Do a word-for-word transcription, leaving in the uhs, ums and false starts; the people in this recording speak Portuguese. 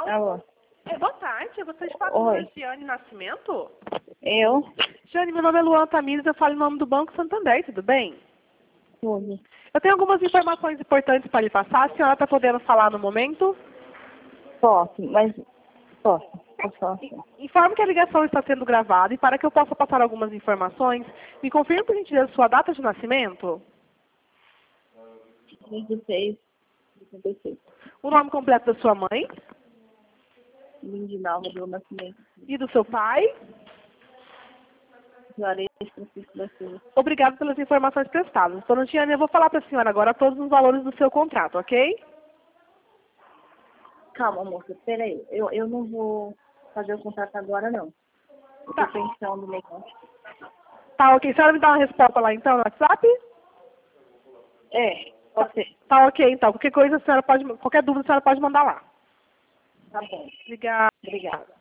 Alô? É, boa tarde, eu gostaria de falar com a Oi. dona Giane Nascimento. Eu? Giane, meu nome é Luan Tamires, eu falo em nome do Banco Santander, tudo bem? Tudo. Eu tenho algumas informações importantes para lhe passar, a senhora está podendo falar no momento? Posso, mas... Posso. Posso falar assim. Informe que a ligação está sendo gravada e para que eu possa passar algumas informações, me confirme por gentileza sua data de nascimento, vinte e seis, cinquenta e seis. o nome completo da sua mãe Lindinalva do Nascimento. e do seu pai. Juarez Francisco da Silva. Obrigado pelas informações prestadas. Dona Giane, eu vou falar para a senhora agora todos os valores do seu contrato, ok? Calma, moça. Peraí. Eu, eu não vou fazer o contrato agora, não. Eu Tá. tô pensando no negócio. Tá ok. A senhora me dá uma resposta lá então no WhatsApp? É, pode ser. Tá ok, então. Qualquer coisa, a senhora pode, qualquer dúvida a senhora pode mandar lá. Tá bom. Obrigada. Obrigada.